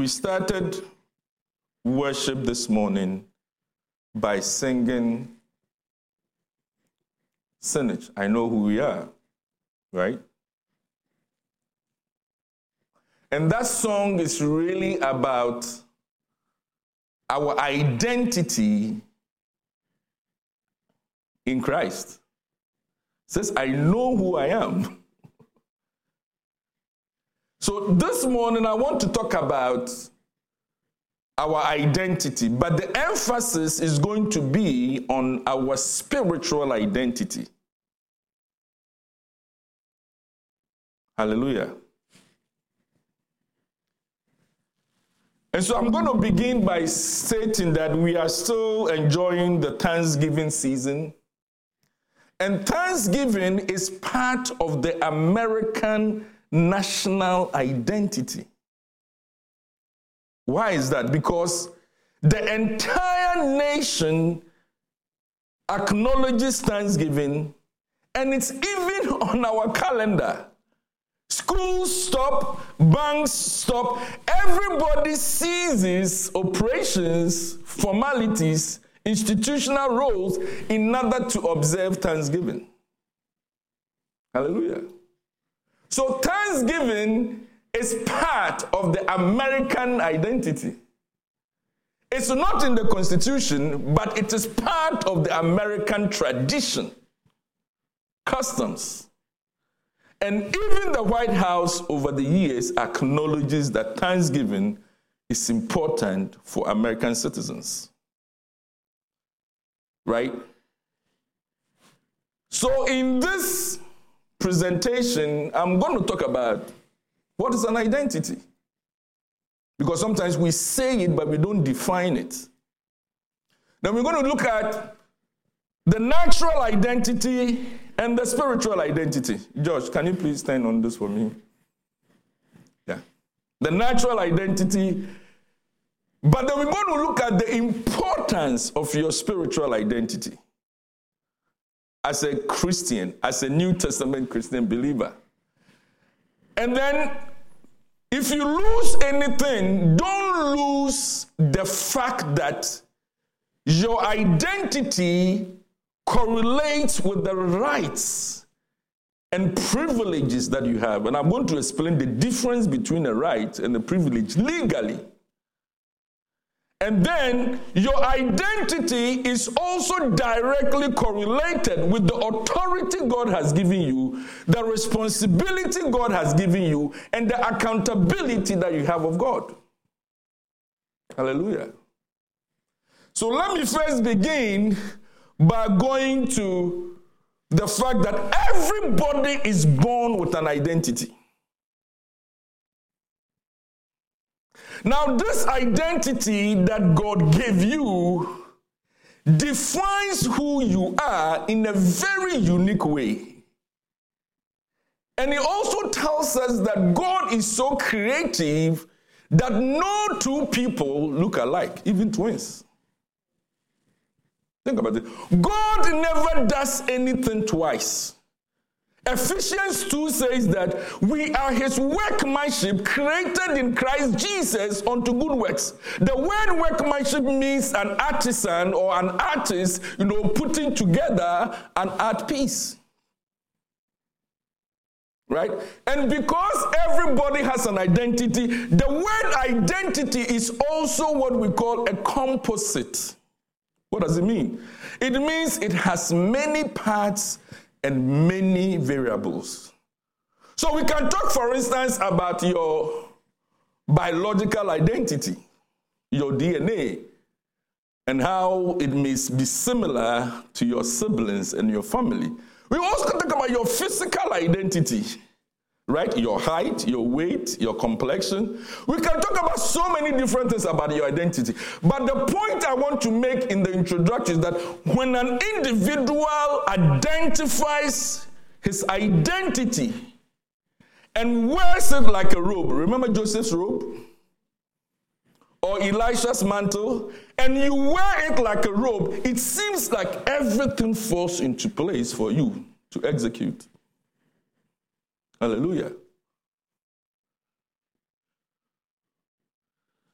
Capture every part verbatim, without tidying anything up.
We started worship this morning by singing Sinach. I know who we are, right? And that song is really about our identity in Christ. It says, I know who I am. So this morning I want to talk about our identity, but the emphasis is going to be on our spiritual identity. Hallelujah. And so I'm going to begin by stating that we are still enjoying the Thanksgiving season. And Thanksgiving is part of the American national identity. Why is that? Because the entire nation acknowledges Thanksgiving, and it's even on our calendar. Schools stop, banks stop, everybody ceases operations, formalities, institutional roles in order to observe Thanksgiving. Hallelujah. So Thanksgiving is part of the American identity. It's not in the Constitution, but it is part of the American tradition, customs. And even the White House over the years acknowledges that Thanksgiving is important for American citizens. Right? So in this presentation, I'm going to talk about what is an identity. Because sometimes we say it, but we don't define it. Then we're going to look at the natural identity and the spiritual identity. George, can you please stand on this for me? Yeah. The natural identity. But then we're going to look at the importance of your spiritual identity as a Christian, as a New Testament Christian believer. And then, if you lose anything, don't lose the fact that your identity correlates with the rights and privileges that you have. And I'm going to explain the difference between a right and a privilege legally. And then your identity is also directly correlated with the authority God has given you, the responsibility God has given you, and the accountability that you have of God. Hallelujah. So let me first begin by going to the fact that everybody is born with an identity. Now, this identity that God gave you defines who you are in a very unique way. And it also tells us that God is so creative that no two people look alike, even twins. Think about it. God never does anything twice. Ephesians two says that we are his workmanship created in Christ Jesus unto good works. The word workmanship means an artisan or an artist, you know, putting together an art piece. Right? And because everybody has an identity, the word identity is also what we call a composite. What does it mean? It means it has many parts and many variables. So we can talk, for instance, about your biological identity, your D N A, and how it may be similar to your siblings and your family. We also can talk about your physical identity, right? Your height, your weight, your complexion. We can talk about so many different things about your identity. But the point I want to make in the introduction is that when an individual identifies his identity and wears it like a robe, remember Joseph's robe? Or Elisha's mantle, and you wear it like a robe, it seems like everything falls into place for you to execute. Hallelujah.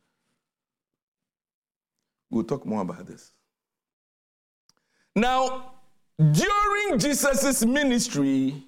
We'll talk more about this. Now, during Jesus' ministry,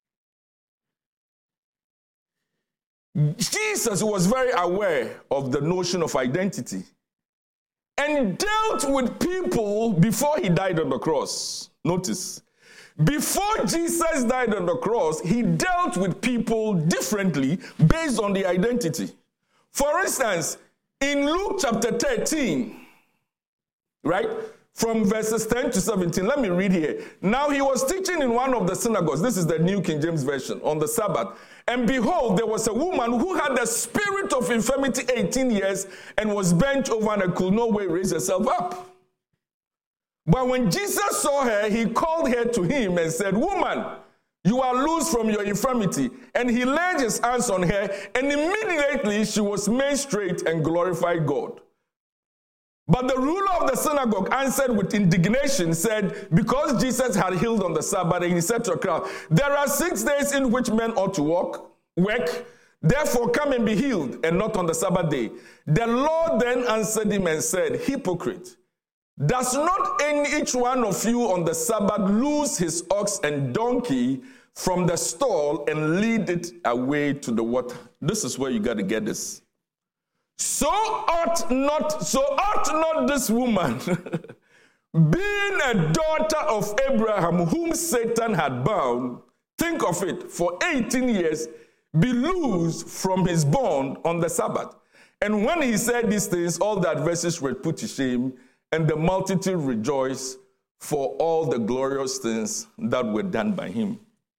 Jesus was very aware of the notion of identity and dealt with people before he died on the cross. Notice, before Jesus died on the cross, he dealt with people differently based on the identity. For instance, in Luke chapter thirteen, right, from verses ten to seventeen, let me read here. Now he was teaching in one of the synagogues, this is the New King James Version, on the Sabbath. And behold, there was a woman who had the spirit of infirmity eighteen years and was bent over and could no way raise herself up. But when Jesus saw her, he called her to him and said, "Woman, you are loosed from your infirmity." And he laid his hands on her, and immediately she was made straight and glorified God. But the ruler of the synagogue answered with indignation, said, because Jesus had healed on the Sabbath, and he said to the crowd, "There are six days in which men ought to walk, work. Therefore come and be healed, and not on the Sabbath day." The Lord then answered him and said, "Hypocrite, does not any each one of you on the Sabbath loose his ox and donkey from the stall and lead it away to the water?" This is where you got to get this. So ought not, so ought not this woman, being a daughter of Abraham, whom Satan had bound, think of it, for eighteen years, be loosed from his bond on the Sabbath. And when he said these things, all the adversaries were put to shame, and the multitude rejoiced for all the glorious things that were done by him.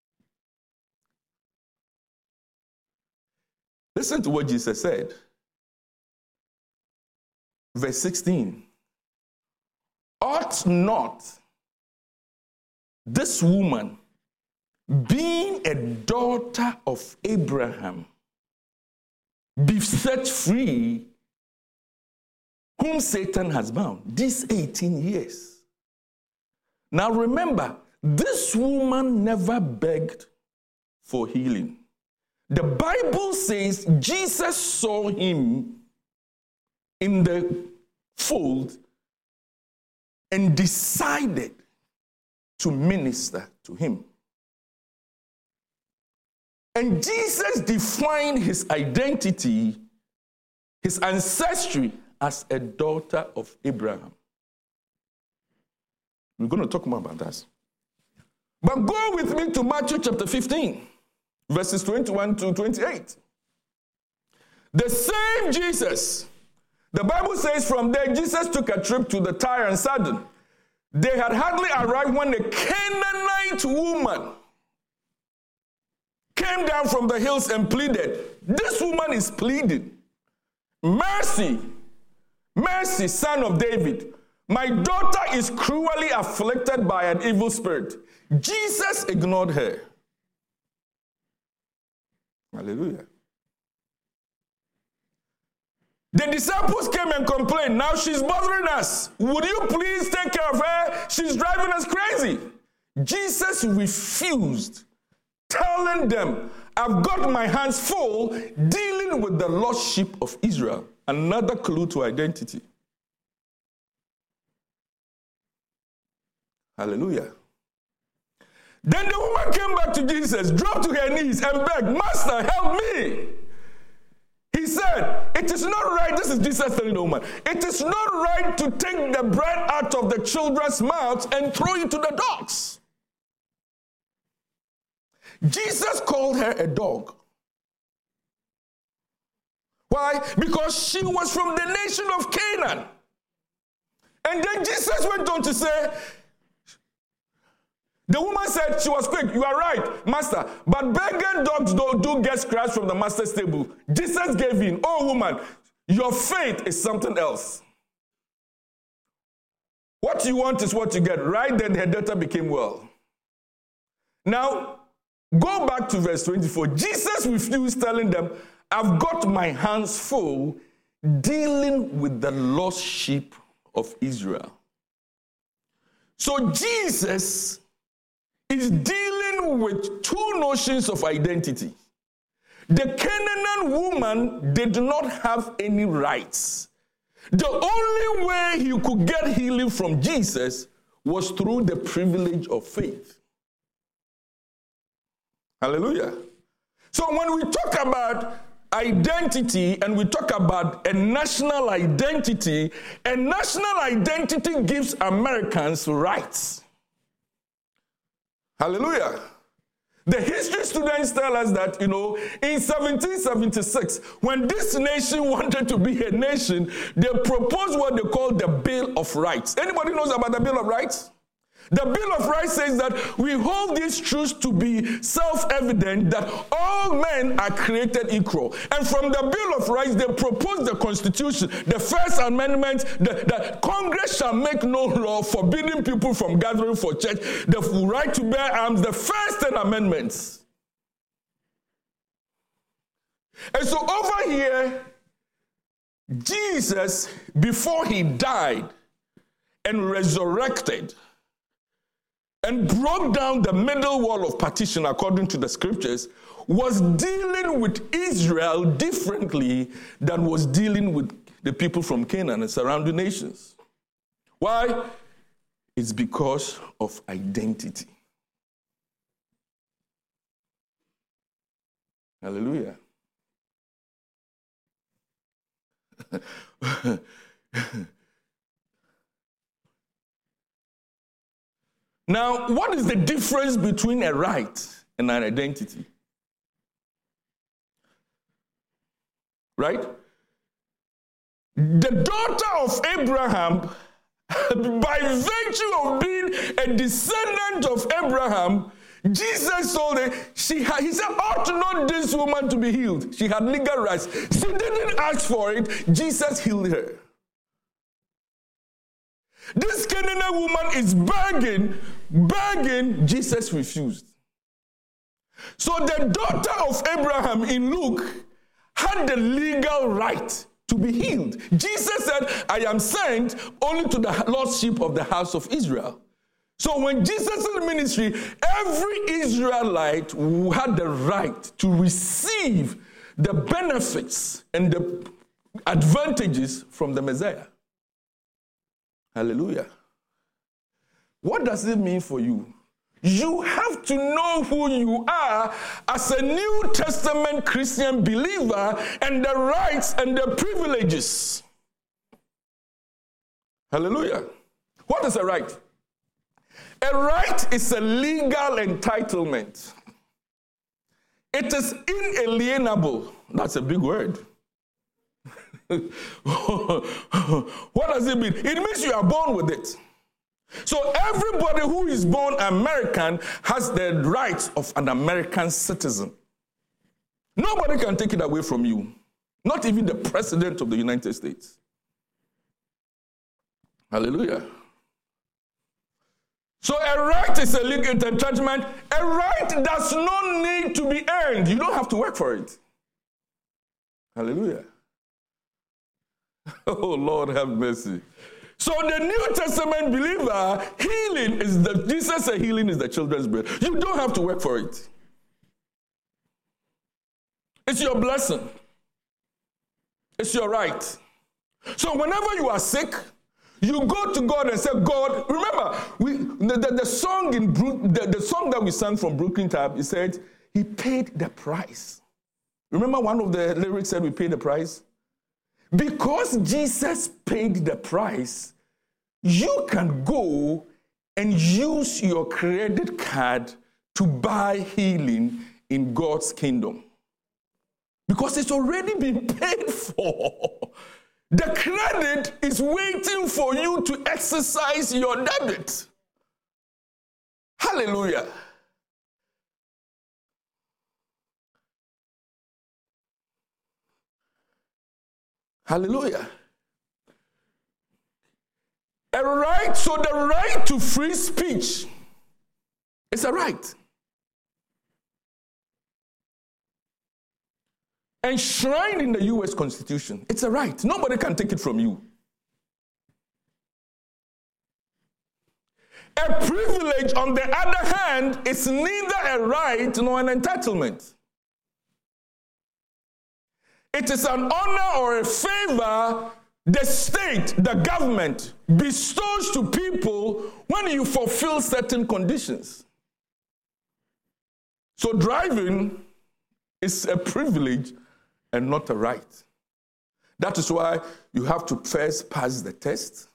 Listen to what Jesus said. Verse sixteen. Ought not this woman, being a daughter of Abraham, be set free, whom Satan has bound these eighteen years? Now remember, this woman never begged for healing. The Bible says Jesus saw him in the fold and decided to minister to him. And Jesus defined his identity, his ancestry, as a daughter of Abraham. We're going to talk more about that. But go with me to Matthew chapter fifteen, verses twenty-one to twenty-eight. The same Jesus, the Bible says, from there Jesus took a trip to the Tyre and Sidon. They had hardly arrived when a Canaanite woman came down from the hills and pleaded. This woman is pleading, "Mercy, mercy, son of David. My daughter is cruelly afflicted by an evil spirit." Jesus ignored her. Hallelujah. The disciples came and complained, "Now she's bothering us. Would you please take care of her? She's driving us crazy." Jesus refused, telling them, "I've got my hands full dealing with the lost sheep of Israel." Another clue to identity. Hallelujah. Then the woman came back to Jesus, dropped to her knees and begged, "Master, help me." He said, "It is not right," this is Jesus telling the woman, "it is not right to take the bread out of the children's mouths and throw it to the dogs." Jesus called her a dog. Why? Because she was from the nation of Canaan. And then Jesus went on to say, the woman said, she was quick, "You are right, Master, but beggar dogs do, do get scratched from the master's table." Jesus gave in. "Oh, woman, your faith is something else. What you want is what you get." Right then, her daughter became well. Now, go back to verse twenty-four. Jesus refused, telling them, "I've got my hands full dealing with the lost sheep of Israel." So Jesus is dealing with two notions of identity. The Canaan woman did not have any rights. The only way he could get healing from Jesus was through the privilege of faith. Hallelujah. So when we talk about identity and we talk about a national identity, a national identity gives Americans rights. Hallelujah. The history students tell us that, you know, in seventeen seventy-six, when this nation wanted to be a nation, they proposed what they call the Bill of Rights. Anybody knows about the Bill of Rights? The Bill of Rights says that we hold these truths to be self-evident that all men are created equal. And from the Bill of Rights, they proposed the Constitution, the First Amendment, the, that Congress shall make no law forbidding people from gathering for church, the right to bear arms, the first ten amendments. And so over here, Jesus, before he died and resurrected, and broke down the middle wall of partition according to the scriptures, was dealing with Israel differently than was dealing with the people from Canaan and surrounding nations. Why? It's because of identity. Hallelujah. Now, what is the difference between a right and an identity? Right? The daughter of Abraham, by virtue of being a descendant of Abraham, Jesus told her, she had, he said, ought not this woman to be healed? She had legal rights. She didn't ask for it. Jesus healed her. This Canaanite woman is begging, begging, Jesus refused. So the daughter of Abraham in Luke had the legal right to be healed. Jesus said, I am sent only to the lost sheep of the house of Israel. So when Jesus' ministry, every Israelite had the right to receive the benefits and the advantages from the Messiah. Hallelujah. What does it mean for you? You have to know who you are as a New Testament Christian believer and the rights and the privileges. Hallelujah. What is a right? A right is a legal entitlement. It is inalienable. That's a big word. What does it mean? It means you are born with it. So everybody who is born American has the rights of an American citizen. Nobody can take it away from you. Not even the President of the United States. Hallelujah. So a right is a legal entitlement. A right does not need to be earned. You don't have to work for it. Hallelujah. Oh, Lord, have mercy. So the New Testament believer, healing is the, Jesus said healing is the children's bread. You don't have to work for it. It's your blessing. It's your right. So whenever you are sick, you go to God and say, God, remember, we the, the, the song in the, the song that we sang from Brooklyn Tab, it said, he paid the price. Remember one of the lyrics said we paid the price? Because Jesus paid the price, you can go and use your credit card to buy healing in God's kingdom. Because it's already been paid for. The credit is waiting for you to exercise your debit. Hallelujah. Hallelujah. A right, so the right to free speech is a right. Enshrined in the U S Constitution. It's a right. Nobody can take it from you. A privilege, on the other hand, is neither a right nor an entitlement. It is an honor or a favor the state, the government bestows to people when you fulfill certain conditions. So driving is a privilege and not a right. That is why you have to first pass the test.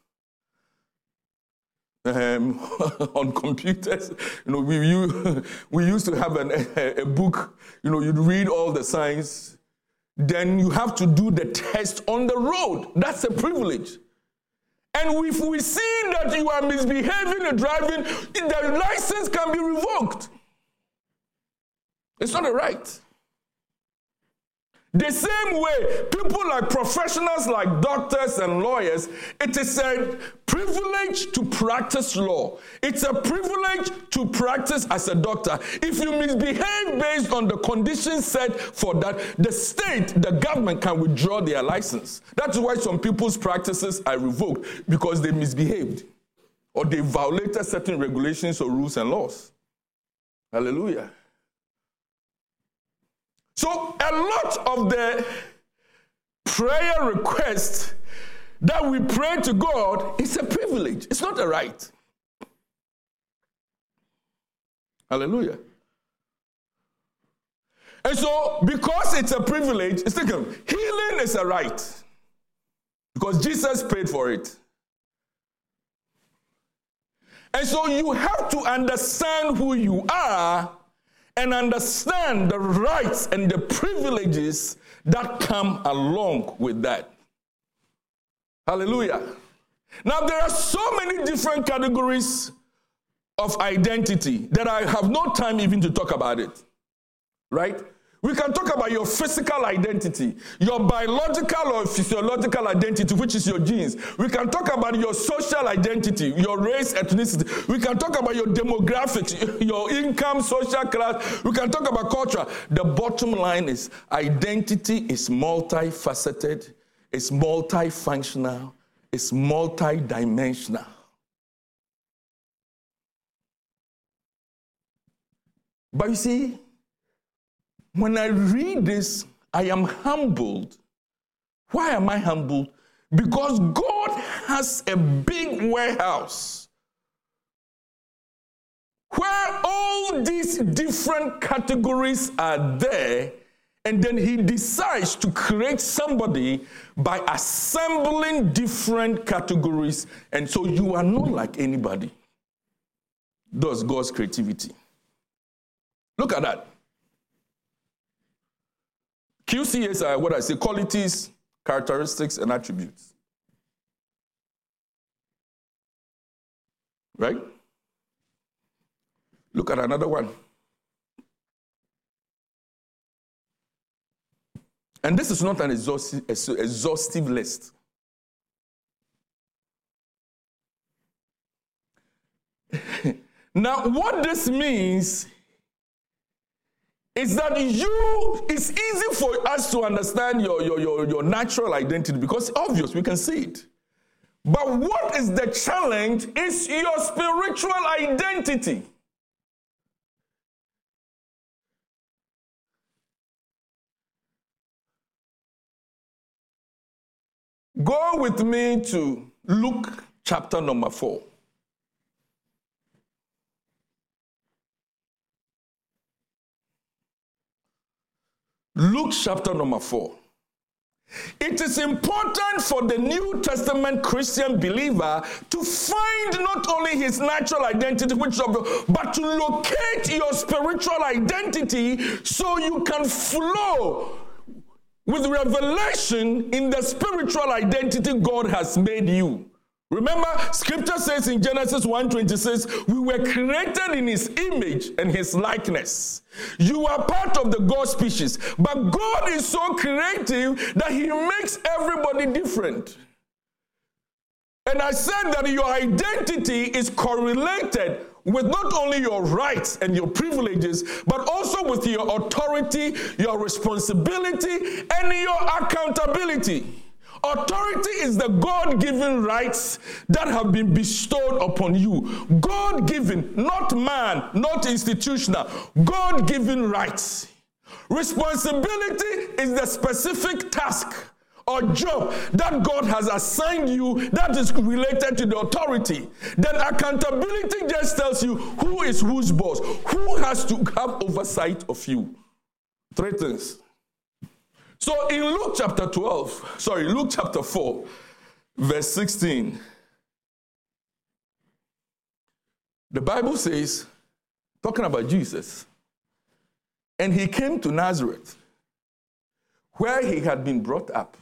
Um, on computers, you know, we, you, we used to have an, a, a book, you know, you'd read all the signs. Then you have to do the test on the road. That's a privilege. And if we see that you are misbehaving and driving, the license can be revoked. It's not a right. The same way, people like professionals like doctors and lawyers, it is a privilege to practice law. It's a privilege to practice as a doctor. If you misbehave based on the conditions set for that, the state, the government can withdraw their license. That's why some people's practices are revoked, because they misbehaved or they violated certain regulations or rules and laws. Hallelujah. So a lot of the prayer requests that we pray to God is a privilege. It's not a right. Hallelujah. And so because it's a privilege, it's thinking healing is a right. Because Jesus paid for it. And so you have to understand who you are and understand the rights and the privileges that come along with that. Hallelujah. Now, there are so many different categories of identity that I have no time even to talk about it. Right? We can talk about your physical identity, your biological or physiological identity, which is your genes. We can talk about your social identity, your race, ethnicity. We can talk about your demographics, your income, social class. We can talk about culture. The bottom line is identity is multifaceted, it's multifunctional, it's multidimensional. But you see, when I read this, I am humbled. Why am I humbled? Because God has a big warehouse where all these different categories are there, and then he decides to create somebody by assembling different categories, and so you are not like anybody. That's God's creativity. Look at that. Q C S are what I say, qualities, characteristics, and attributes. Right? Look at another one. And this is not an exhaustive, exhaustive list. Now, what this means is that you, it's easy for us to understand your, your, your, your natural identity because it's obvious, we can see it. But what is the challenge is your spiritual identity. Go with me to Luke chapter number four. Luke chapter number four. It is important for the New Testament Christian believer to find not only his natural identity, which is, but to locate your spiritual identity so you can flow with revelation in the spiritual identity God has made you. Remember, scripture says in Genesis one twenty-six, we were created in his image and his likeness. You are part of the God species. But God is so creative that he makes everybody different. And I said that your identity is correlated with not only your rights and your privileges, but also with your authority, your responsibility, and your accountability. Authority is the God-given rights that have been bestowed upon you. God-given, not man, not institutional. God-given rights. Responsibility is the specific task or job that God has assigned you that is related to the authority, then accountability just tells you who is whose boss, who has to have oversight of you. Three things. So in Luke chapter twelve, sorry, Luke chapter four, verse sixteen, the Bible says, talking about Jesus, and he came to Nazareth, where he had been brought up.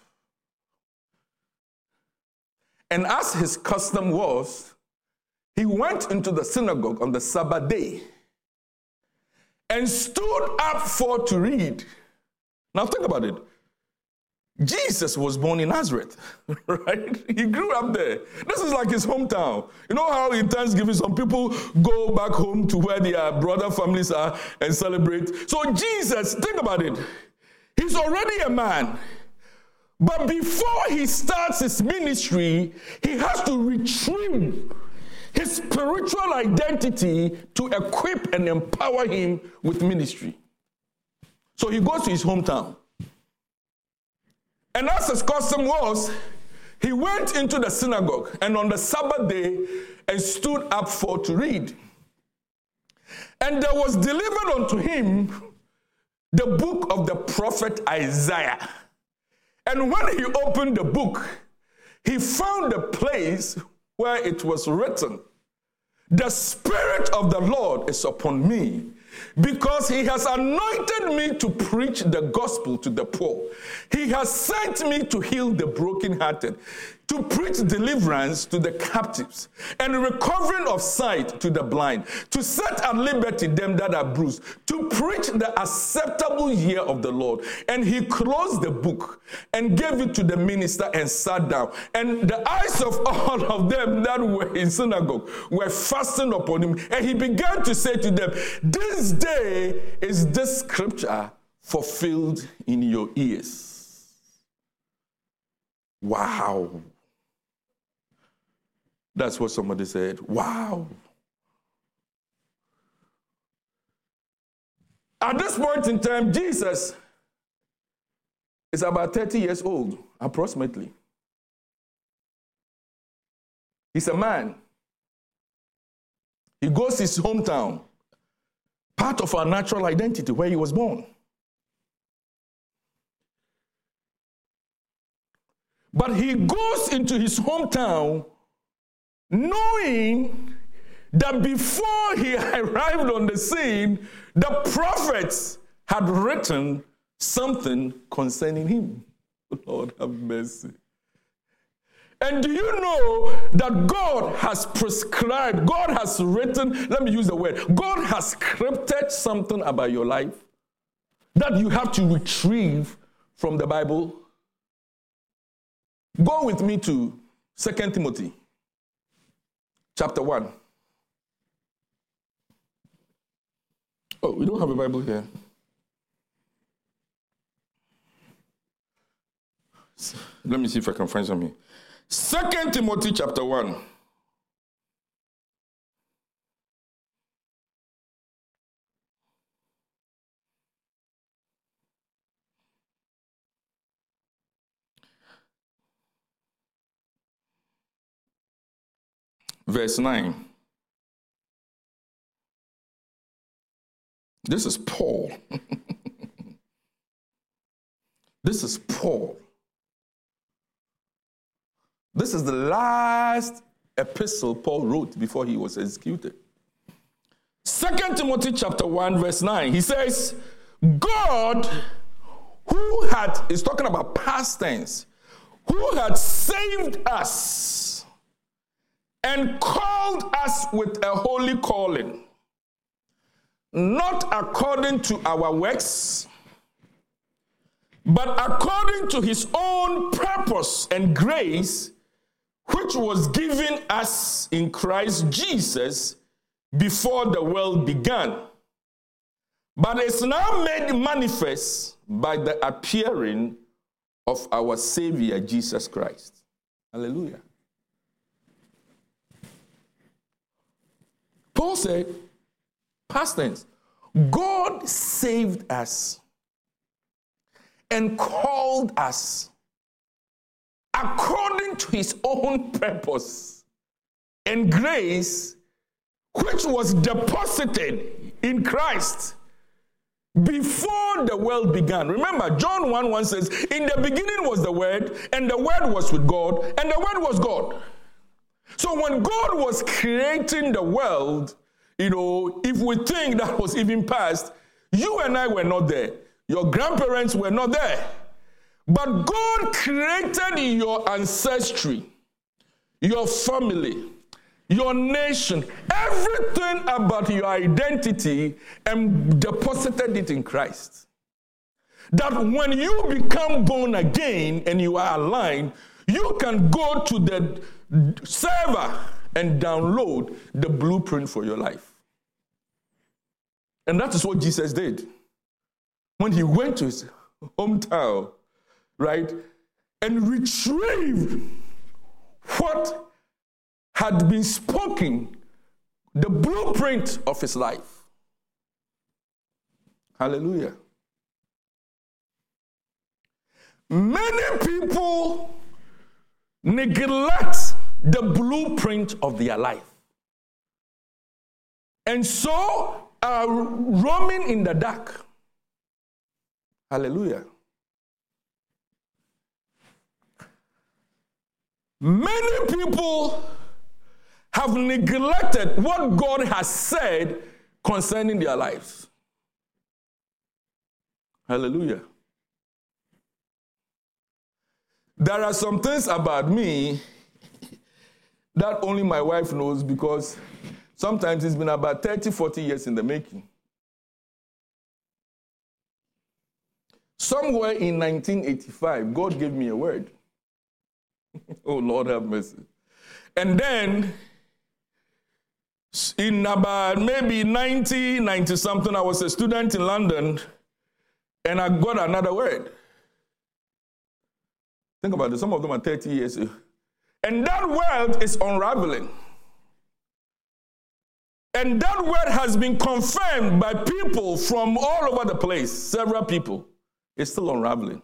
And as his custom was, he went into the synagogue on the Sabbath day and stood up for to read. Now think about it. Jesus was born in Nazareth, right? He grew up there. This is like his hometown. You know how in Thanksgiving some people go back home to where their brother families are and celebrate. So Jesus, think about it. He's already a man. But before he starts his ministry, he has to retrieve his spiritual identity to equip and empower him with ministry. So he goes to his hometown. And as his custom was, he went into the synagogue and on the Sabbath day and stood up for to read. And there was delivered unto him the book of the prophet Isaiah. And when he opened the book, he found a place where it was written, "The Spirit of the Lord is upon me, because he has anointed me to preach the gospel to the poor. He has sent me to heal the brokenhearted, to preach deliverance to the captives, and recovering of sight to the blind, to set at liberty them that are bruised, to preach the acceptable year of the Lord." And he closed the book and gave it to the minister and sat down. And the eyes of all of them that were in synagogue were fastened upon him. And he began to say to them, "This day is this scripture fulfilled in your ears." Wow. That's what somebody said. Wow. At this point in time, Jesus is about thirty years old, approximately. He's a man. He goes to his hometown, part of our natural identity, where he was born. But he goes into his hometown knowing that before he arrived on the scene, the prophets had written something concerning him. Lord have mercy. And do you know that God has prescribed, God has written, let me use the word, God has scripted something about your life that you have to retrieve from the Bible? Go with me to Second Timothy chapter one. Oh, we don't have a Bible here. Let me see if I can find something. Second Timothy chapter one. Verse nine. This is Paul. This is Paul. This is the last epistle Paul wrote before he was executed. Second Timothy chapter one, verse nine. He says, God, who had, is talking about past tense, who had saved us and called us with a holy calling, not according to our works, but according to his own purpose and grace, which was given us in Christ Jesus before the world began, but is now made manifest by the appearing of our Savior Jesus Christ. Hallelujah. Paul said, past tense, God saved us and called us according to his own purpose and grace, which was deposited in Christ before the world began. Remember, John one one says, in the beginning was the Word, and the Word was with God, and the Word was God. So when God was creating the world, you know, if we think that was even past, you and I were not there. Your grandparents were not there. But God created your ancestry, your family, your nation, everything about your identity, and deposited it in Christ. That when you become born again and you are aligned, you can go to the server and download the blueprint for your life. And that is what Jesus did. When he went to his hometown, right, and retrieved what had been spoken, the blueprint of his life. Hallelujah. Many people neglect the blueprint of their life, and so are roaming in the dark. Hallelujah. Many people have neglected what God has said concerning their lives. Hallelujah. There are some things about me that only my wife knows, because sometimes it's been about thirty, forty years in the making. Somewhere in nineteen eighty-five, God gave me a word. Oh, Lord have mercy. And then in about maybe ninety, ninety something, I was a student in London, and I got another word. Think about it. Some of them are thirty years. And that word is unraveling. And that word has been confirmed by people from all over the place, several people. It's still unraveling.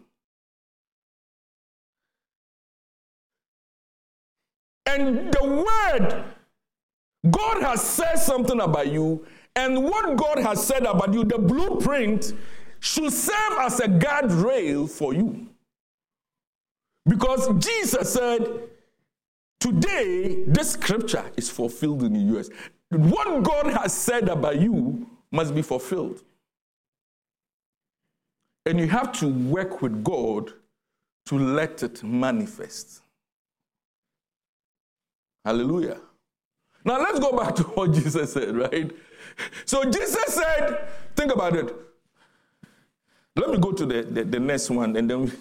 And the word, God has said something about you, and what God has said about you, the blueprint, should serve as a guardrail for you. Because Jesus said, today, this scripture is fulfilled in the U S. What God has said about you must be fulfilled. And you have to work with God to let it manifest. Hallelujah. Now let's go back to what Jesus said, right? So Jesus said, think about it. Let me go to the, the, the next one, and then we...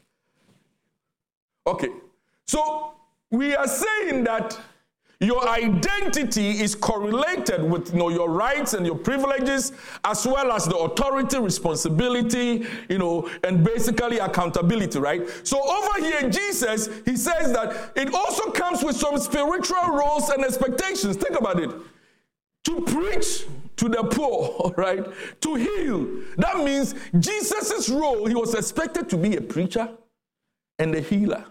Okay. So we are saying that your identity is correlated with, you know, your rights and your privileges, as well as the authority, responsibility, you know, and basically accountability, right? So over here, Jesus, he says that it also comes with some spiritual roles and expectations. Think about it. To preach to the poor, right? To heal. That means Jesus' role, he was expected to be a preacher and a healer.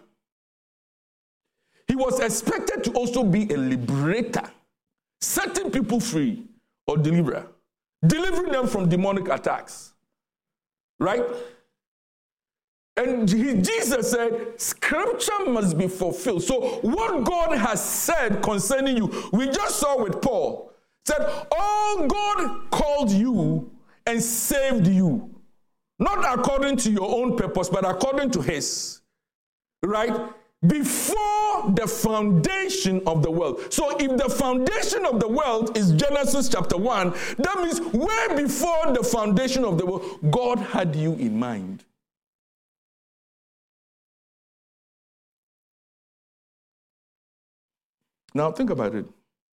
He was expected to also be a liberator, setting people free, or deliverer, delivering them from demonic attacks, right? And he, Jesus said, scripture must be fulfilled. So what God has said concerning you, we just saw with Paul, said, oh, God called you and saved you, not according to your own purpose, but according to his, right? Before the foundation of the world. So if the foundation of the world is Genesis chapter one, that means way before the foundation of the world, God had you in mind. Now think about it.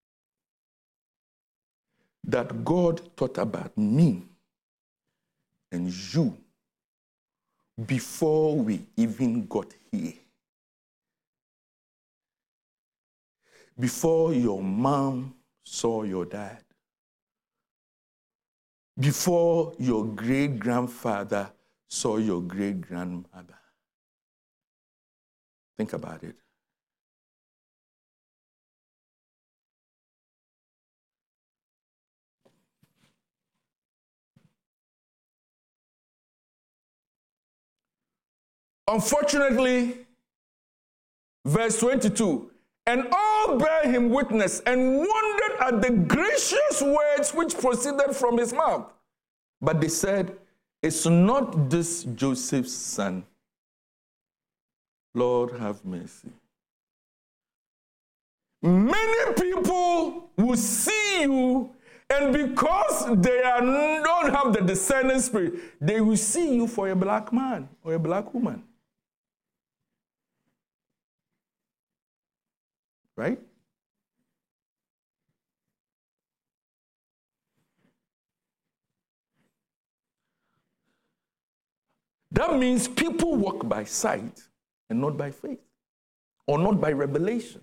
That God thought about me and you before we even got here. Before your mom saw your dad. Before your great-grandfather saw your great-grandmother. Think about it. Unfortunately, verse twenty-two, and all bare him witness and wondered at the gracious words which proceeded from his mouth. But they said, is not this Joseph's son? Lord, have mercy. Many people will see you, and because they are, don't have the discerning spirit, they will see you for a black man or a black woman. Right? That means people walk by sight and not by faith, or not by revelation.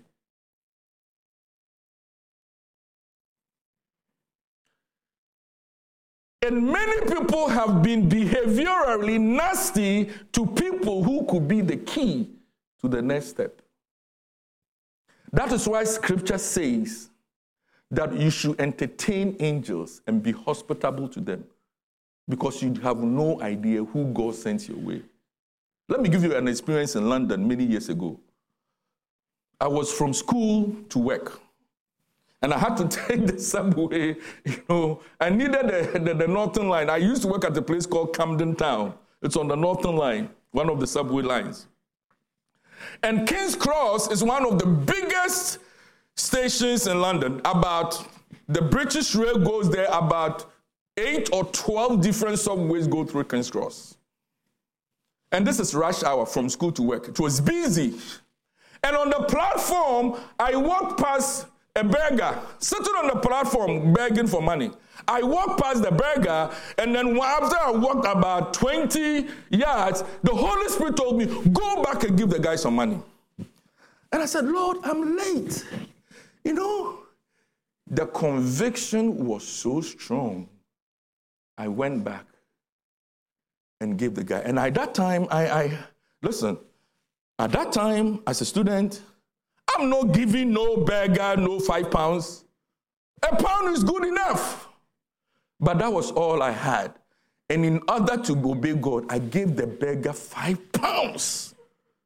And many people have been behaviorally nasty to people who could be the key to the next step. That is why Scripture says that you should entertain angels and be hospitable to them, because you have no idea who God sends your way. Let me give you an experience in London many years ago. I was from school to work, and I had to take the subway. You know, I needed the, the, the Northern Line. I used to work at a place called Camden Town. It's on the Northern Line, one of the subway lines. And King's Cross is one of the biggest stations in London. About, the British Rail goes there, about eight or twelve different subways go through King's Cross. And this is rush hour from school to work. It was busy. And on the platform, I walked past a beggar sitting on the platform begging for money. I walked past the beggar, and then after I walked about twenty yards, the Holy Spirit told me, go back and give the guy some money. And I said, Lord, I'm late. You know, the conviction was so strong. I went back and gave the guy. And at that time, I, I listen, at that time, as a student, I'm not giving no beggar no five pounds. A pound is good enough. But that was all I had. And in order to obey God, I gave the beggar five pounds.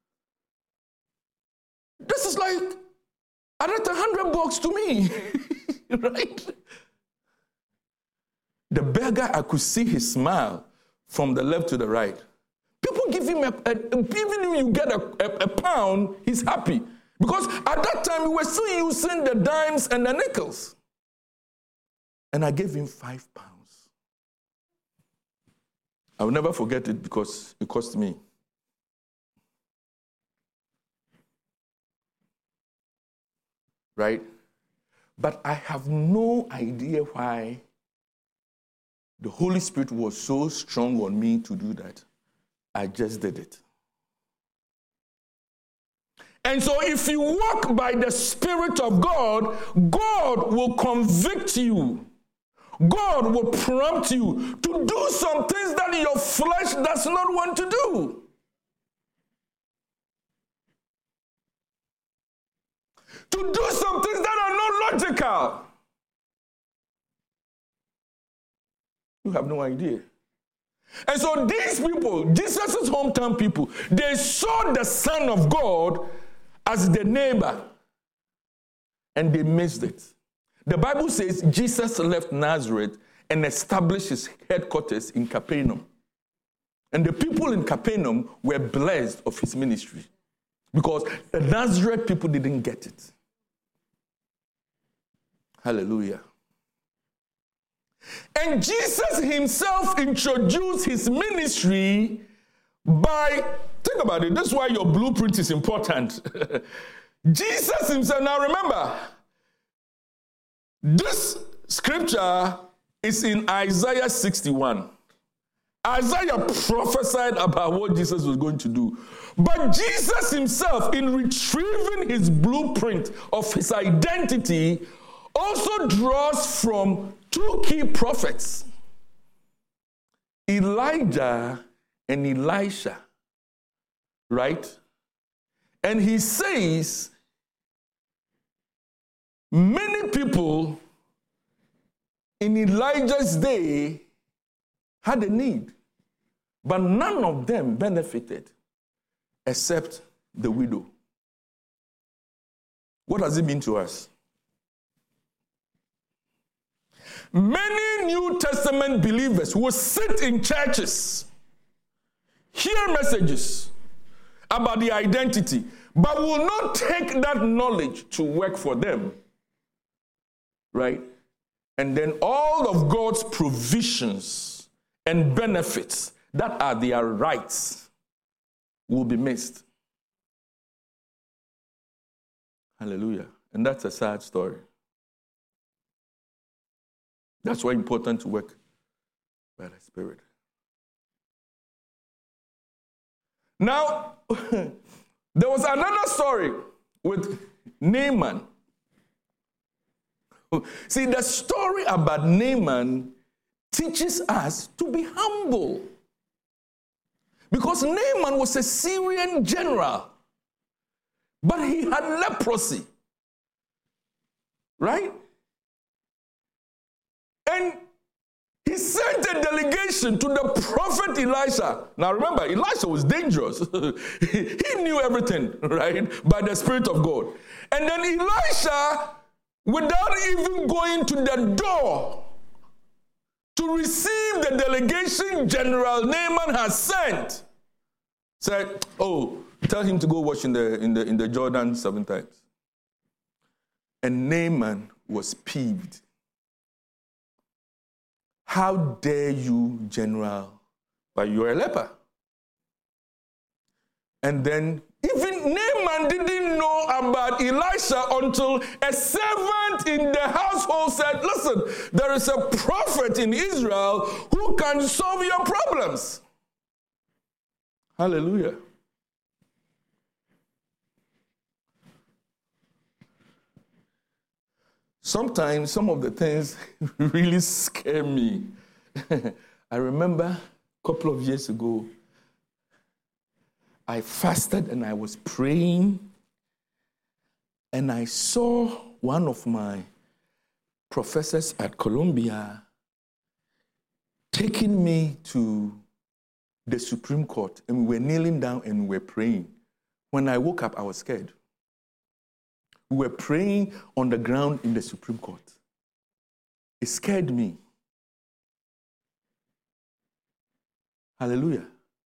This is like another hundred bucks to me, right? The beggar, I could see his smile from the left to the right. People give him a, a even if you get a, a, a pound, he's happy. Because at that time, we were still using the dimes and the nickels. And I gave him five pounds. I will never forget it because it cost me. Right? But I have no idea why the Holy Spirit was so strong on me to do that. I just did it. And so if you walk by the Spirit of God, God will convict you. God will prompt you to do some things that your flesh does not want to do. To do some things that are not logical. You have no idea. And so these people, Jesus' hometown people, they saw the Son of God as the neighbor, and they missed it. The Bible says Jesus left Nazareth and established his headquarters in Capernaum. And the people in Capernaum were blessed of his ministry because the Nazareth people didn't get it. Hallelujah. And Jesus himself introduced his ministry by, think about it, this is why your blueprint is important. Jesus himself, now remember, this scripture is in Isaiah sixty-one. Isaiah prophesied about what Jesus was going to do. But Jesus himself, in retrieving his blueprint of his identity, also draws from two key prophets, Elijah and Elisha, right? And he says, many people in Elijah's day had a need, but none of them benefited except the widow. What does it mean to us? Many New Testament believers will sit in churches, hear messages about the identity, but will not take that knowledge to work for them. Right? And then all of God's provisions and benefits that are their rights will be missed. Hallelujah. And that's a sad story. That's why it's important to work by the Spirit. Now, there was another story with Naaman. See, the story about Naaman teaches us to be humble. Because Naaman was a Syrian general, but he had leprosy. Right? And he sent a delegation to the prophet Elisha. Now remember, Elisha was dangerous. He knew everything, right? By the Spirit of God. And then Elisha, without even going to the door to receive the delegation General Naaman has sent, said, oh, tell him to go wash in the, in the, in the Jordan seven times. And Naaman was peeved. How dare you, General, but you're a leper. And then even Naaman didn't know about Elisha until a servant in the household said, listen, there is a prophet in Israel who can solve your problems. Hallelujah. Sometimes some of the things really scare me. I remember a couple of years ago, I fasted and I was praying, and I saw one of my professors at Columbia taking me to the Supreme Court, and we were kneeling down and we were praying. When I woke up, I was scared. We were praying on the ground in the Supreme Court. It scared me. Hallelujah.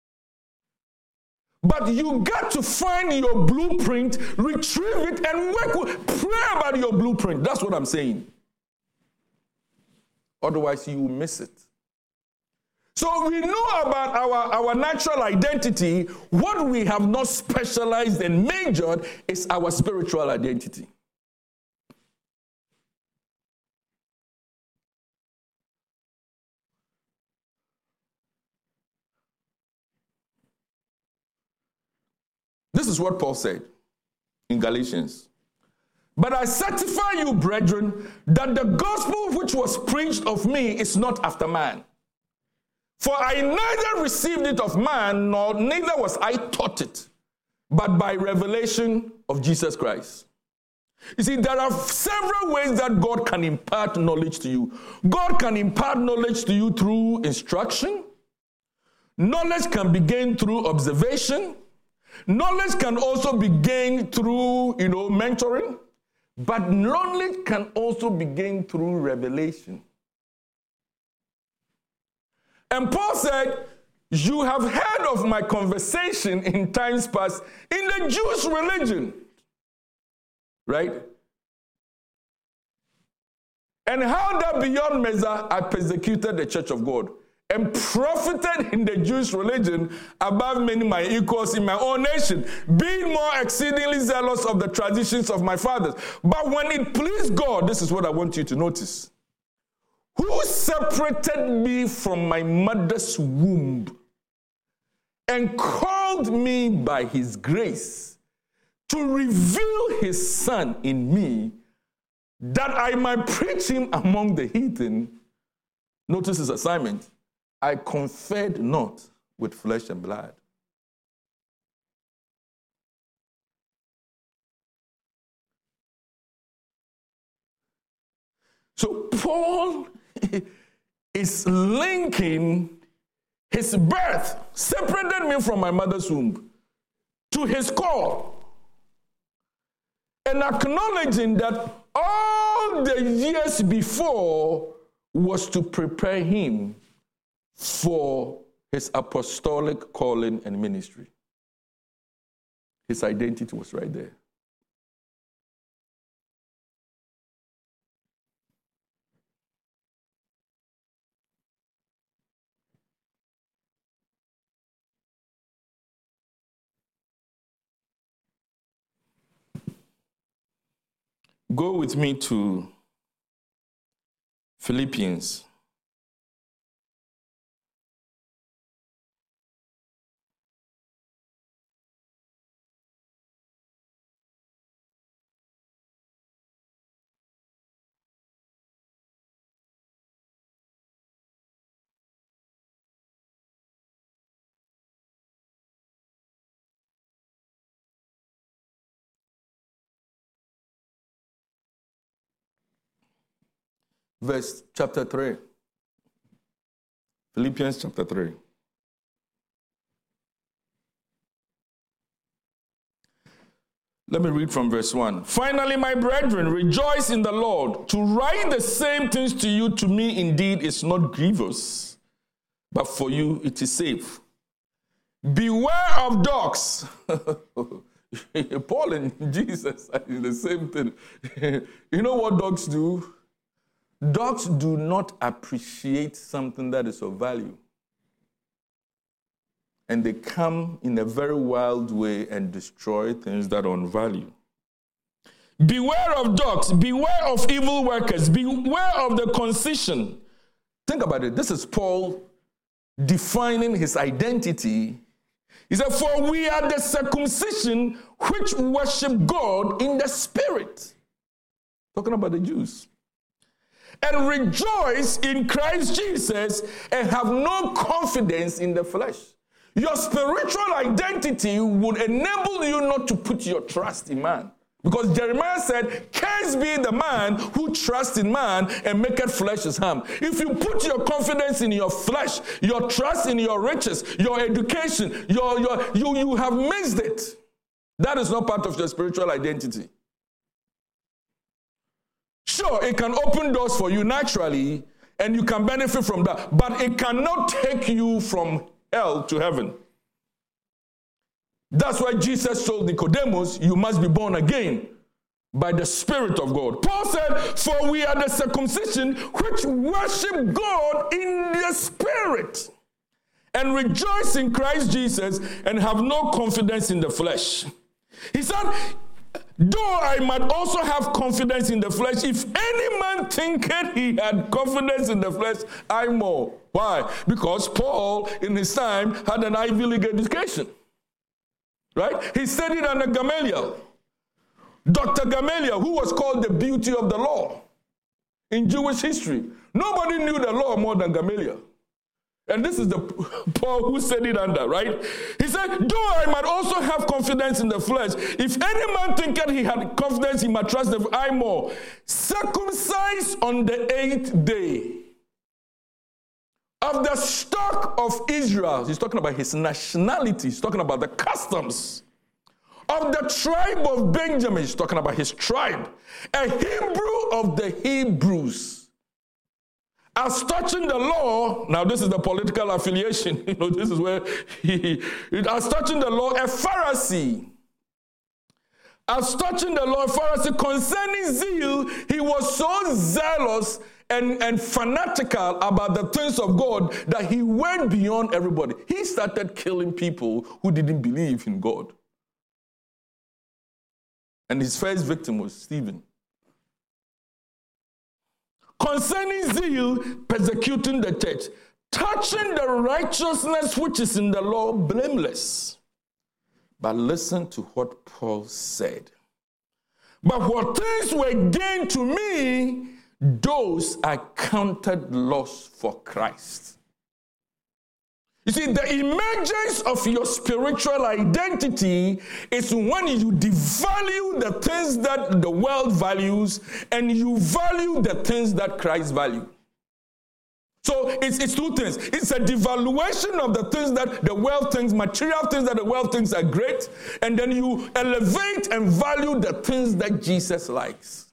But you got to find your blueprint, retrieve it, and work with, pray about your blueprint. That's what I'm saying. Otherwise, you will miss it. So we know about our, our natural identity. What we have not specialized and majored is our spiritual identity. This is what Paul said in Galatians. But I certify you, brethren, that the gospel which was preached of me is not after man. For I neither received it of man, nor neither was I taught it, but by revelation of Jesus Christ. You see, there are several ways that God can impart knowledge to you. God can impart knowledge to you through instruction. Knowledge can be gained through observation. Knowledge can also be gained through, you know, mentoring. But knowledge can also be gained through revelation. And Paul said, you have heard of my conversation in times past in the Jewish religion. Right? And how that beyond measure I persecuted the church of God and profited in the Jewish religion above many my equals in my own nation, being more exceedingly zealous of the traditions of my fathers. But when it pleased God, this is what I want you to notice, who separated me from my mother's womb and called me by his grace to reveal his son in me, that I might preach him among the heathen. Notice his assignment. I conferred not with flesh and blood. So Paul is linking his birth, separated me from my mother's womb, to his call, and acknowledging that all the years before was to prepare him for his apostolic calling and ministry. His identity was right there. Go with me to Philippians. Verse chapter three. Philippians chapter three. Let me read from verse one. Finally, my brethren, rejoice in the Lord. To write the same things to you, to me indeed is not grievous, but for you it is safe. Beware of dogs. Paul and Jesus are the same thing. You know what dogs do? Dogs do not appreciate something that is of value. And they come in a very wild way and destroy things that are on value. Beware of dogs, beware of evil workers, beware of the concision. Think about it. This is Paul defining his identity. He said, for we are the circumcision which worship God in the spirit. Talking about the Jews. And rejoice in Christ Jesus and have no confidence in the flesh. Your spiritual identity would enable you not to put your trust in man. Because Jeremiah said, cursed be the man who trusts in man and maketh flesh his harm. If you put your confidence in your flesh, your trust in your riches, your education, your, your, you, you have missed it. That is not part of your spiritual identity. Sure, it can open doors for you naturally, and you can benefit from that, but it cannot take you from hell to heaven. That's why Jesus told Nicodemus, you must be born again by the Spirit of God. Paul said, for we are the circumcision which worship God in the Spirit and rejoice in Christ Jesus and have no confidence in the flesh. He said, though I might also have confidence in the flesh, if any man thinketh he had confidence in the flesh, I more. Why? Because Paul, in his time, had an Ivy League education. Right? He studied under Gamaliel. Doctor Gamaliel, who was called the beauty of the law in Jewish history. Nobody knew the law more than Gamaliel. And this is the Paul who studied under, right? He said, though I might also have confidence in the flesh, if any man thinketh he had confidence, he might trust the I more. Circumcised on the eighth day of the stock of Israel. He's talking about his nationality. He's talking about the customs. Of the tribe of Benjamin. He's talking about his tribe. A Hebrew of the Hebrews. As touching the law, now this is the political affiliation, you know, this is where he, as touching the law, a Pharisee. As touching the law, a Pharisee, concerning zeal, he was so zealous and, and fanatical about the things of God that he went beyond everybody. He started killing people who didn't believe in God. And his first victim was Stephen. Concerning zeal, persecuting the church, touching the righteousness which is in the law, blameless. But listen to what Paul said. But what things were gained to me, those I counted loss for Christ. You see, the emergence of your spiritual identity is when you devalue the things that the world values and you value the things that Christ values. So it's, it's two things. It's a devaluation of the things that the world thinks, material things that the world thinks are great, and then you elevate and value the things that Jesus likes.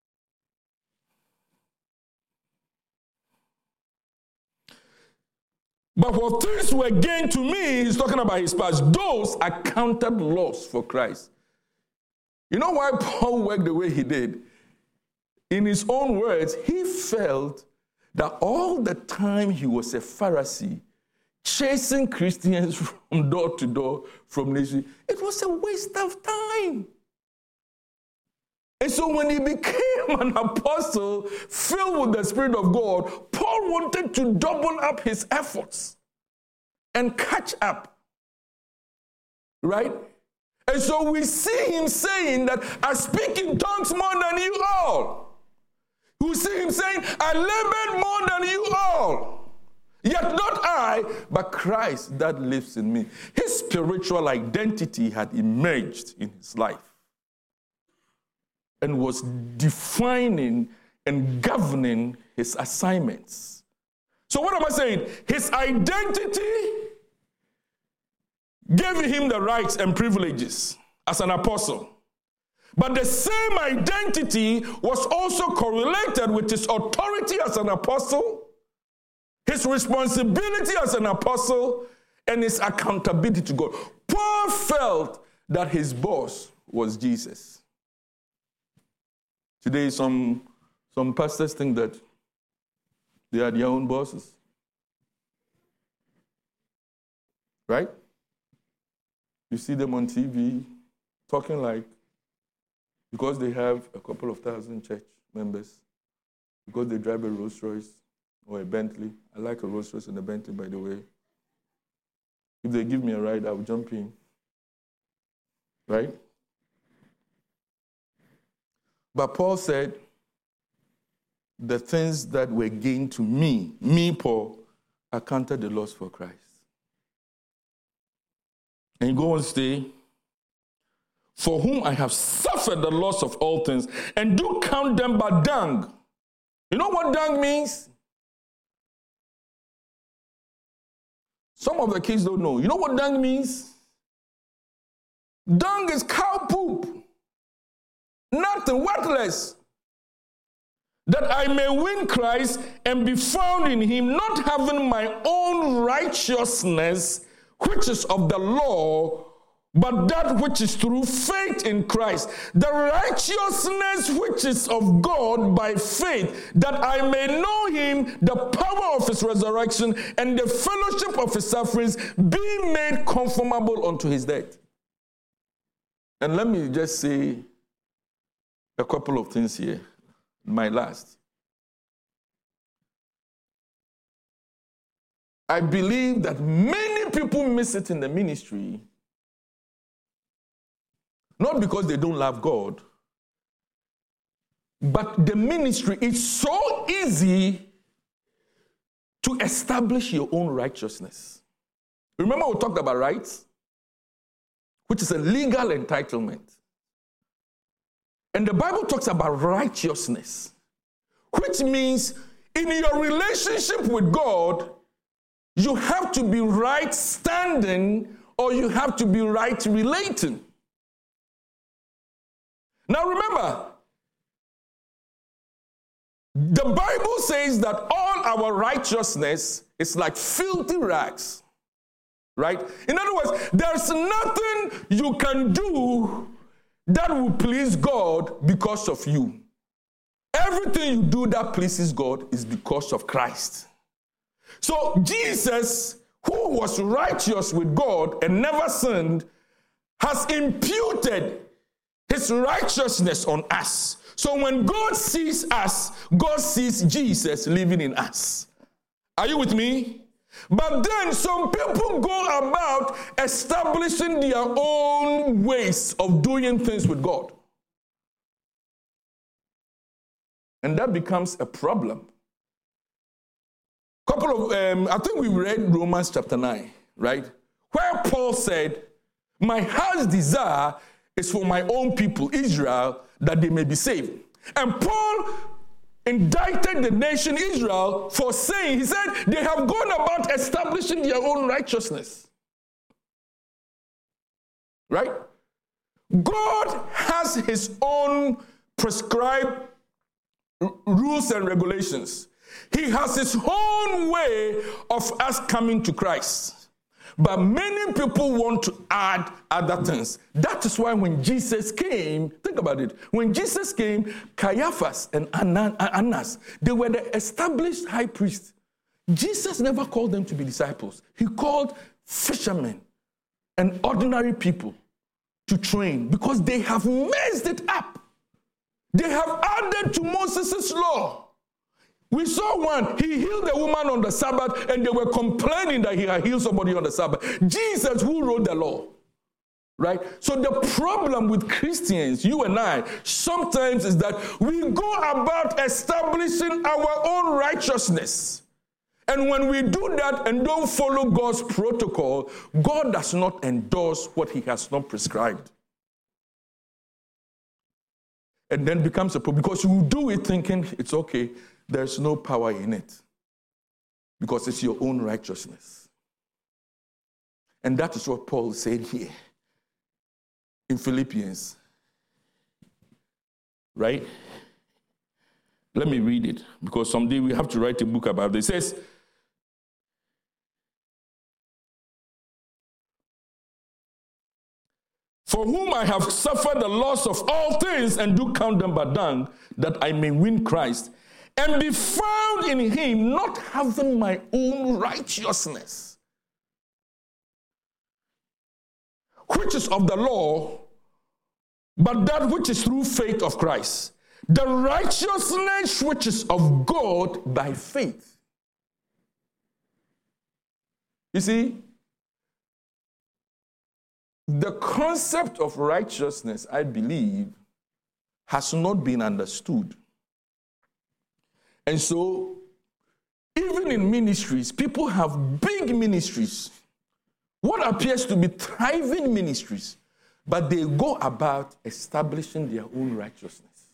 But what things were gained to me, he's talking about his past, those are counted loss for Christ. You know why Paul worked the way he did? In his own words, he felt that all the time he was a Pharisee, chasing Christians from door to door, from nation, it was a waste of time. And so when he became an apostle filled with the Spirit of God, Paul wanted to double up his efforts and catch up. Right? And so we see him saying that I speak in tongues more than you all. We see him saying, I labored more than you all. Yet not I, but Christ that lives in me. His spiritual identity had emerged in his life and was defining and governing his assignments. So what am I saying? His identity gave him the rights and privileges as an apostle. But the same identity was also correlated with his authority as an apostle, his responsibility as an apostle, and his accountability to God. Paul felt that his boss was Jesus. Today, some, some pastors think that they are their own bosses. Right? You see them on T V talking like, because they have a couple of thousand church members, because they drive a Rolls Royce or a Bentley. I like a Rolls Royce and a Bentley, by the way. If they give me a ride, I'll jump in. Right? But Paul said, the things that were gained to me, me, Paul, I counted the loss for Christ. And you go on to say, for whom I have suffered the loss of all things, and do count them but dung. You know what dung means? Some of the kids don't know. You know what dung means? Dung is cow poop. Nothing, worthless. That I may win Christ and be found in him, not having my own righteousness, which is of the law, but that which is through faith in Christ. The righteousness which is of God by faith, that I may know him, the power of his resurrection, and the fellowship of his sufferings, being made conformable unto his death. And let me just say a couple of things here. My last. I believe that many people miss it in the ministry, not because they don't love God, but the ministry is so easy to establish your own righteousness. Remember we talked about rights, which is a legal entitlement. And the Bible talks about righteousness, which means in your relationship with God, you have to be right standing or you have to be right relating. Now remember, the Bible says that all our righteousness is like filthy rags, right? In other words, there's nothing you can do that will please God because of you. Everything you do that pleases God is because of Christ. So Jesus, who was righteous with God and never sinned, has imputed his righteousness on us. So when God sees us, God sees Jesus living in us. Are you with me? But then some people go about establishing their own ways of doing things with God. And that becomes a problem. couple of, um, I think we read Romans chapter nine, right? Where Paul said, my heart's desire is for my own people, Israel, that they may be saved. And Paul indicted the nation Israel for saying, he said, they have gone about establishing their own righteousness. Right? God has his own prescribed r- rules and regulations. He has his own way of us coming to Christ. But many people want to add other things. That is why when Jesus came, think about it. When Jesus came, Caiaphas and Annas, they were the established high priests. Jesus never called them to be disciples. He called fishermen and ordinary people to train because they have messed it up. They have added to Moses' law. We saw one, he healed a woman on the Sabbath, and they were complaining that he had healed somebody on the Sabbath. Jesus, who wrote the law, right? So the problem with Christians, you and I, sometimes is that we go about establishing our own righteousness. And when we do that and don't follow God's protocol, God does not endorse what he has not prescribed. And then becomes a problem because you do it thinking it's okay. There's no power in it because it's your own righteousness. And that is what Paul said here in Philippians. Right? Let me read it because someday we have to write a book about it. It says, for whom I have suffered the loss of all things and do count them but dung, that I may win Christ and be found in him, not having my own righteousness, which is of the law, but that which is through faith of Christ, the righteousness which is of God by faith. You see, the concept of righteousness, I believe, has not been understood. And so, even in ministries, people have big ministries, what appears to be thriving ministries, but they go about establishing their own righteousness.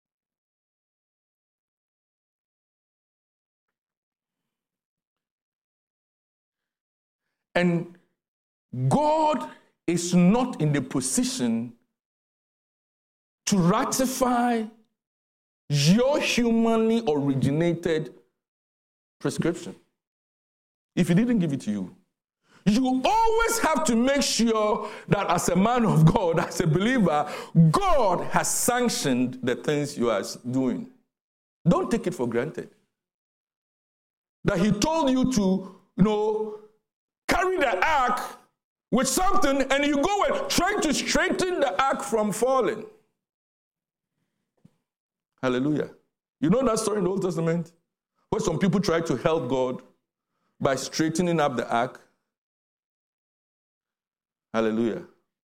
And God is not in the position to ratify your humanly originated prescription if he didn't give it to you. You always have to make sure that as a man of God, as a believer, God has sanctioned the things you are doing. Don't take it for granted. That he told you to, you know, carry the ark with something and you go and try to straighten the ark from falling. Hallelujah. You know that story in the Old Testament? Where some people try to help God by straightening up the ark. Hallelujah.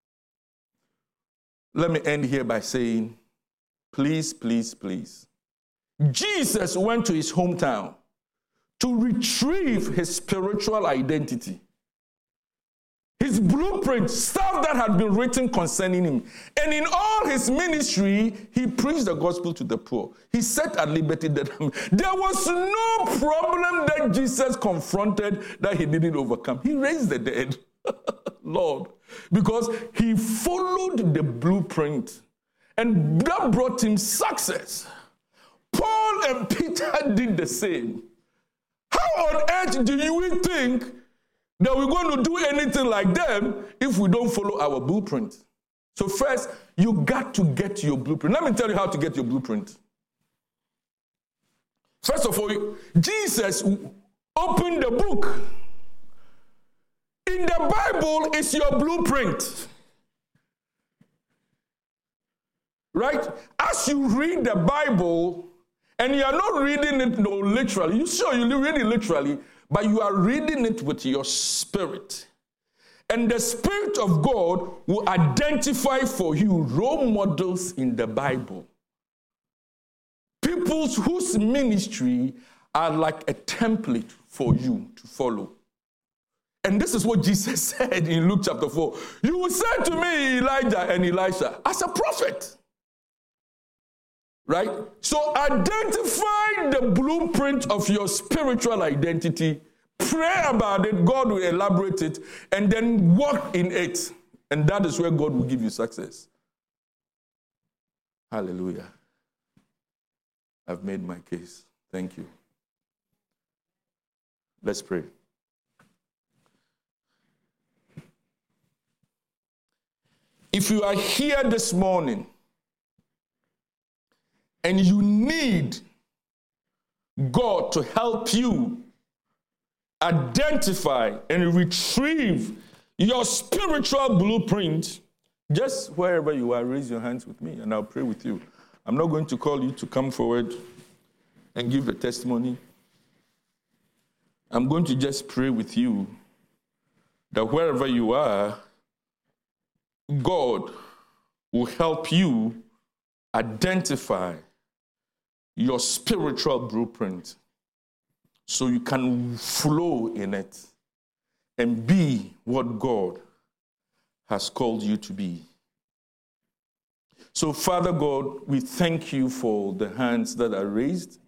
Let me end here by saying, please, please, please. Jesus went to his hometown to retrieve his spiritual identity. His blueprint, stuff that had been written concerning him. And in all his ministry, he preached the gospel to the poor. He set at liberty the dumb. There was no problem that Jesus confronted that he didn't overcome. He raised the dead, Lord, because he followed the blueprint. And that brought him success. Paul and Peter did the same. How on earth do you think that we're going to do anything like them if we don't follow our blueprint? So first, you got to get your blueprint. Let me tell you how to get your blueprint. First of all, Jesus opened the book. In the Bible is your blueprint. Right? As you read the Bible, and you are not reading it no, literally, you sure you read it literally, but you are reading it with your spirit. And the Spirit of God will identify for you role models in the Bible. People whose ministry are like a template for you to follow. And this is what Jesus said in Luke chapter four. You will say to me, Elijah and Elisha, as a prophet. Right? So identify the blueprint of your spiritual identity. Pray about it. God will elaborate it. And then walk in it. And that is where God will give you success. Hallelujah. I've made my case. Thank you. Let's pray. If you are here this morning and you need God to help you identify and retrieve your spiritual blueprint, just wherever you are, raise your hands with me and I'll pray with you. I'm not going to call you to come forward and give a testimony. I'm going to just pray with you that wherever you are, God will help you identify your spiritual blueprint so you can flow in it and be what God has called you to be. So, Father God, we thank you for the hands that are raised.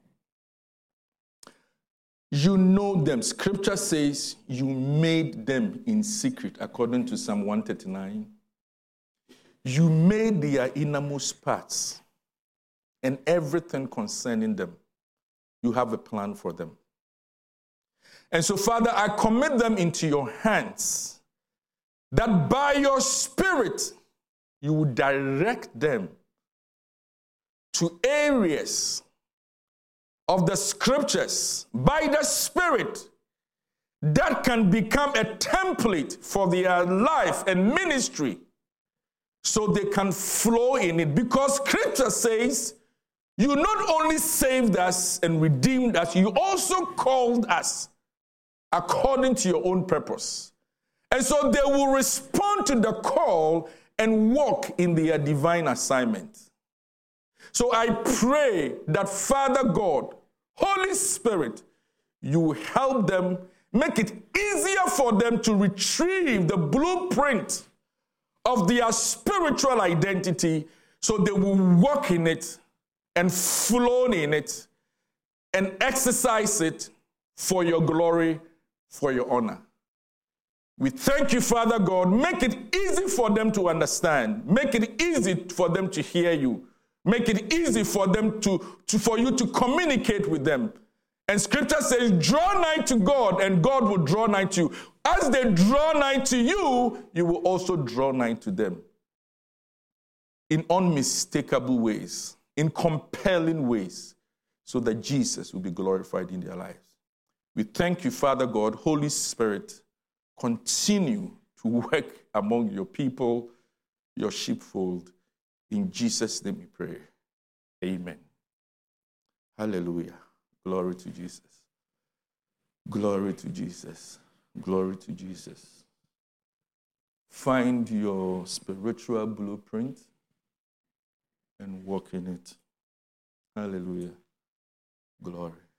You know them. Scripture says you made them in secret, according to Psalm one thirty-nine. You made their innermost parts and everything concerning them. You have a plan for them. And so, Father, I commit them into your hands, that by your Spirit, you will direct them to areas of the Scriptures by the Spirit that can become a template for their life and ministry so they can flow in it. Because Scripture says, you not only saved us and redeemed us, you also called us according to your own purpose. And so they will respond to the call and walk in their divine assignment. So I pray that Father God, Holy Spirit, you will help them, make it easier for them to retrieve the blueprint of their spiritual identity so they will walk in it and flow in it and exercise it for your glory, for your honor. We thank you, Father God. Make it easy for them to understand. Make it easy for them to hear you. Make it easy for them to, to for you to communicate with them. And Scripture says, draw nigh to God, and God will draw nigh to you. As they draw nigh to you, you will also draw nigh to them. In unmistakable ways, in compelling ways, so that Jesus will be glorified in their lives. We thank you, Father God. Holy Spirit, continue to work among your people, your sheepfold. In Jesus' name we pray. Amen. Hallelujah. Glory to Jesus. Glory to Jesus. Glory to Jesus. Find your spiritual blueprint and walk in it. Hallelujah. Glory.